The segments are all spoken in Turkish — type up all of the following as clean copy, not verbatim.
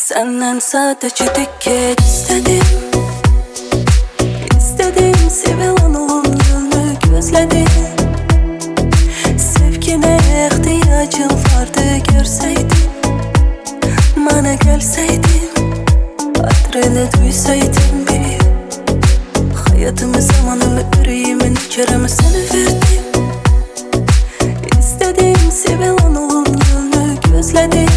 Senden sadece dikkat istedim. İstedim sevilen olum gülünü gözledim. Sevgine ihtiyacım vardı görseydim. Bana gelseydin, adreni duysaydım bir. Hayatımı, zamanımı, yüreğimin içerimi sana verdim. İstedim sevilen olum gülünü gözledim.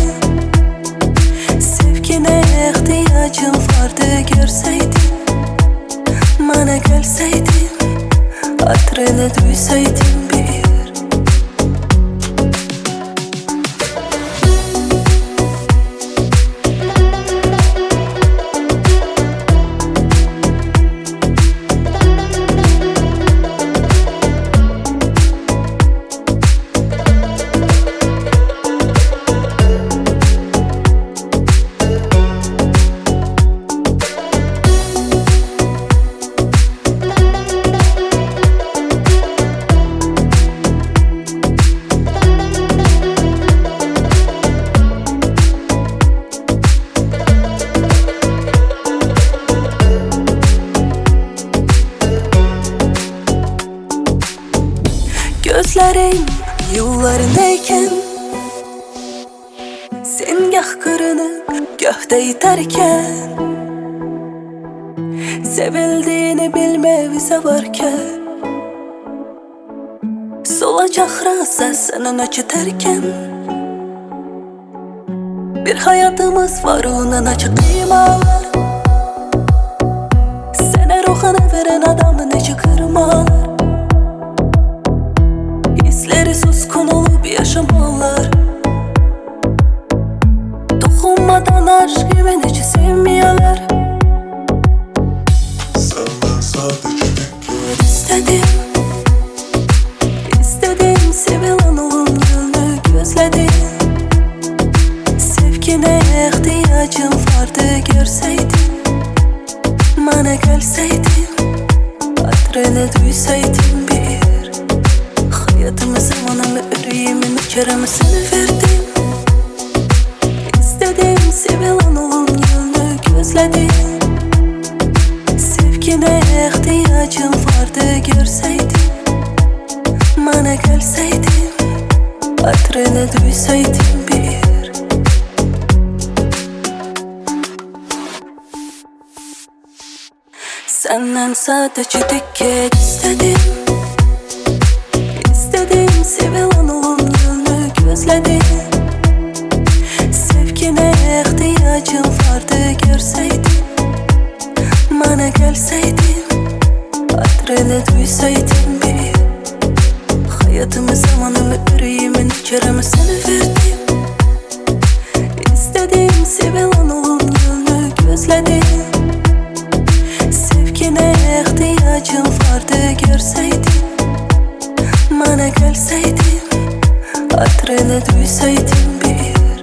Sevgine ihtiyacım vardı görseydim. Bana gelseydin, adreni duysaydım bir. Gözlerim yollarındayken, sen gah kırınıp göhte iterken, sevildiğini bilme bize varken, solacak rasa senin açıterken, bir hayatımız var onun açık imalar. Sana ruhunu veren adamın içi kırmalar. Hisleri suskun olup yaşamalar. Dokunmadan aşk gibi hiç sevmiyorlar. Senden sadece dikkat İstedim, istedim sevilen olum gülünü gözledim. Sevgine ihtiyacım vardı görseydim. Bana gelseydin, adreni duysaydım bir. Hayatımı, zamanımı, yüreğimin içerimi sana verdim. İstedim sevilen olum gülünü gözledim. Sevgine ihtiyacım vardı görseydim. Bana gelseydin, adreni duysaydım bir. Senden sadece dikkat istedim. İstedim sevilen olum gülünü gözledim. Sevgine ihtiyacım vardı görseydim. Bana gelseydin, adreni duysaydım bir. Hayatımı, zamanımı, yüreğimin içerimi sana verdim. İstedim sevilen olum gülünü gözledim. Sevgine ihtiyacım vardı görseydim. Bana gelseydin, adreni duysaydım bir.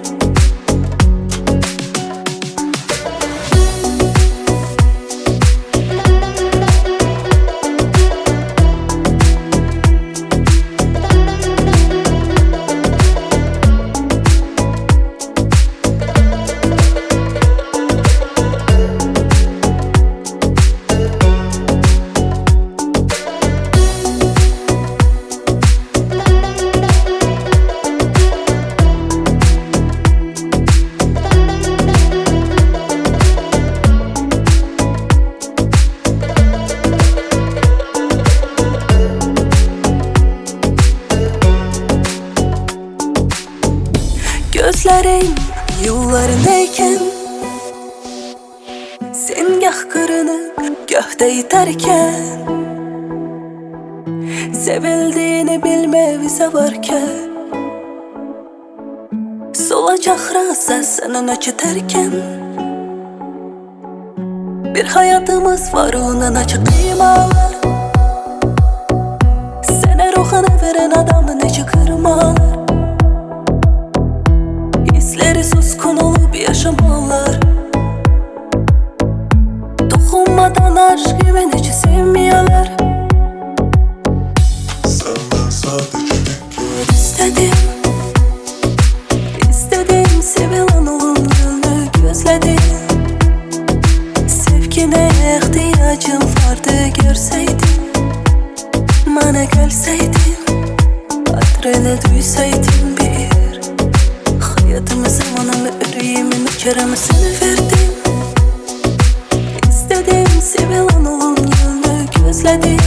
Gözlerim yollarındayken, sen gah kırınıp göhte iterken, sevildiğini bilme bize varken, solacak rasa senin açıterken, bir hayatımız var onun açık imalar. Sana ruhunu veren adamın içi kırmalar. Hisleri suskun olup yaşamalar. Dokunmadan aşk gibi hiç sevmiyorlar. Senden sadece dikkat İstedim, istedim sevilen olum gülünü gözledim. yüreğimin uçarımı sana verdim. İstedim sevilen olum yolunu gözledim.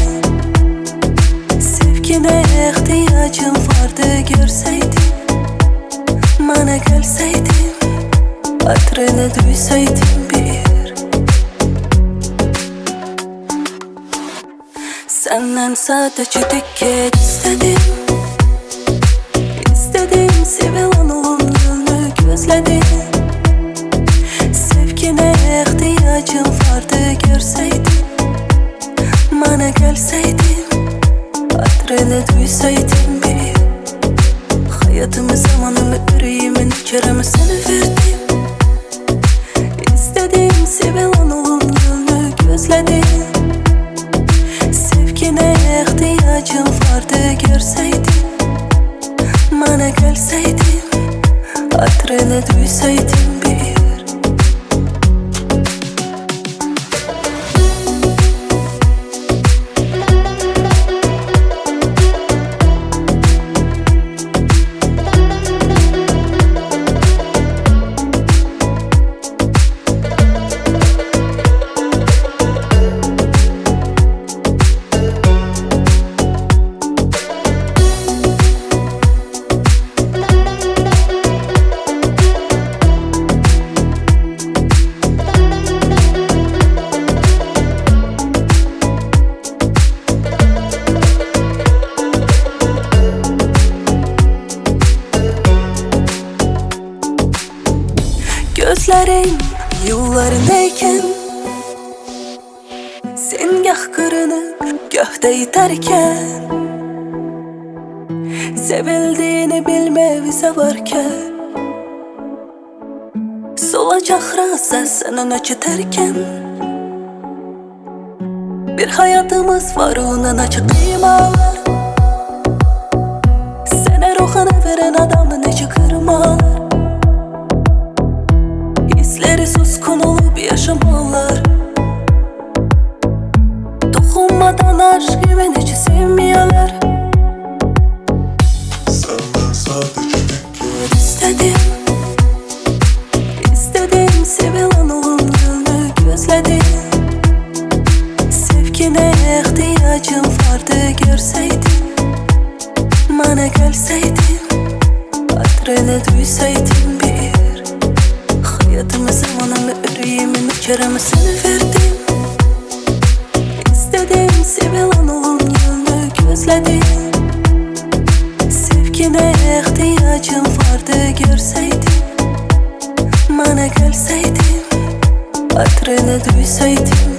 Sevgine ihtiyacım vardı görseydin, bana gelseydin, hatırını duysaydın bir. Senden sadece tek istedim. İstedim sevilen olum yolunu gözledim. Sevgine ihtiyacım vardı görseydin, bana gelseydin, hatırını duysaydın bir. Hayatımı, zamanımı, yüreğimin uçarımı sana verdim. İstedim sevilen olum yolunu gözledim. Sevgine ihtiyacım vardı görseydin, bana gelseydin, hatırını duysaydın bir. Gözlerim yollarındayken, sen gah kırınıp gah iterken, sevildiğini bilmevize varken, solacak rasa senin açıterken, bir hayatımız var onun açık imalar. Sana ruhunu veren adamın içi kırmalar. Hisleri suskun olup yaşamalar. Dokunmadan aşk güven hiç sevmiyorlar. Senden sadece tek İstedim, İstedim sevilen olum yolunu gözledim. Sevgine ihtiyacım vardı görseydin, bana gelseydin, hatırını duysaydın bir. Hayatımı, zamanımı, yüreğimin uçarımı sana verdim. İstedim sevilen olum yolunu gözledim. Sevgine ihtiyacım vardı görseydin, bana gelseydin, hatırını duysaydın